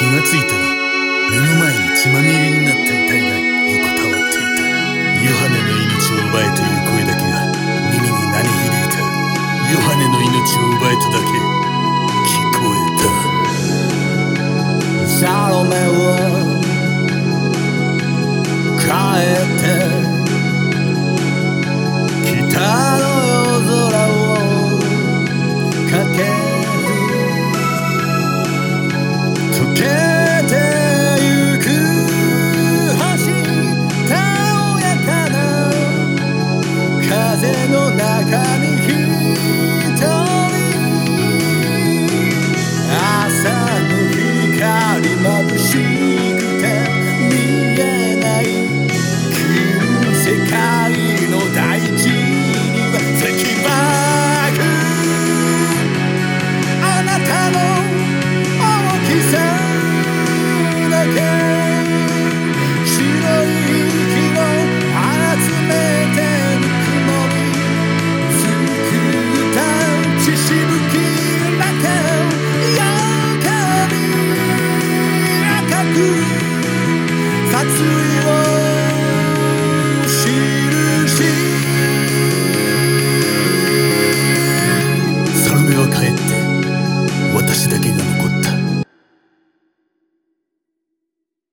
がついたら目の前に血まみれになった遺体が横たわっていた。ヨハネの命を奪えという声だけが耳に鳴り響いた。ヨハネの命を奪えとだけ聞こえた。サロメは帰って北の夜空をかけ溶けてゆく星、たおやかな風の中に一人、朝の光眩しくて見えない金世界の大地には石爆、あなたの大きさだけ白い息を集めてぬくもり作った血しぶきだけ夜空に赤く殺